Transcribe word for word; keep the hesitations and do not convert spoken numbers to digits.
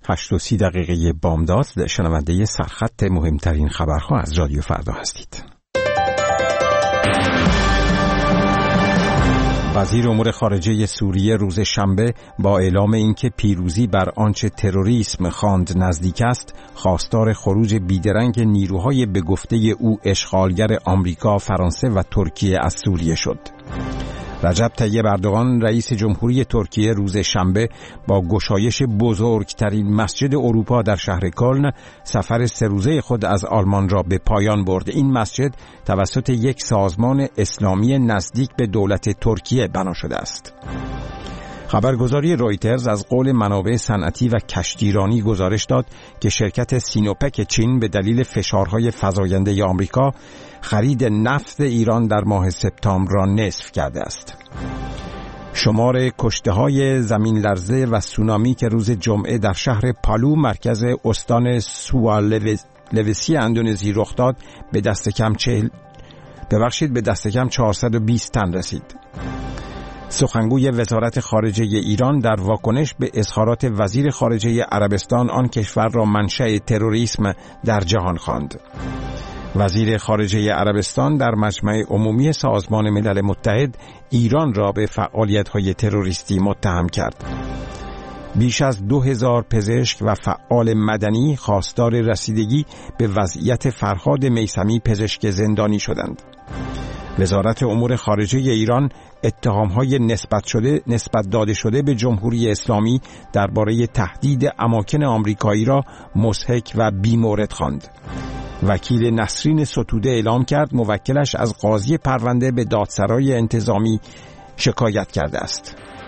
هشت و سی دقیقه بامداد، شنونده سرخط مهمترین خبرها از رادیو فردا هستید. وزیر امور خارجه سوریه روز شنبه با اعلام اینکه پیروزی بر آنچه تروریسم خواند نزدیک است، خواستار خروج بیدرنگ نیروهای به گفته او اشغالگر آمریکا، فرانسه و ترکیه از سوریه شد. رجب طیب اردوغان رئیس جمهوری ترکیه روز شنبه با گشایش بزرگترین مسجد اروپا در شهر کلن سفر سه روزه خود از آلمان را به پایان برد. این مسجد توسط یک سازمان اسلامی نزدیک به دولت ترکیه بنا شده است. خبرگزاری رویترز از قول منابع صنعتی و کشتیرانی گزارش داد که شرکت سینوپک چین به دلیل فشارهای فزاینده آمریکا خرید نفت ایران در ماه سپتامبر را نصف کرده است. شمار کشته‌های زمین لرزه و سونامی که روز جمعه در شهر پالو مرکز استان سوالوسی اندونزی رخ داد به دست کم چهل ببخشید به دست کم چهارصد و بیست تن رسید. سخنگوی وزارت خارجه ایران در واکنش به اظهارات وزیر خارجه عربستان آن کشور را منشأ تروریسم در جهان خواند. وزیر خارجه عربستان در مجمع عمومی سازمان ملل متحد ایران را به فعالیت‌های تروریستی متهم کرد. بیش از دو هزار پزشک و فعال مدنی خواستار رسیدگی به وضعیت فرهاد میثمی پزشک زندانی شدند. وزارت امور خارجه ایران اتهام‌های نسبت شده نسبت داده شده به جمهوری اسلامی درباره تهدید اماکن آمریکایی را مضحک و بی‌مورد خواند. وکیل نسرین ستوده اعلام کرد موکلش از قاضی پرونده به دادسرای انتظامی شکایت کرده است.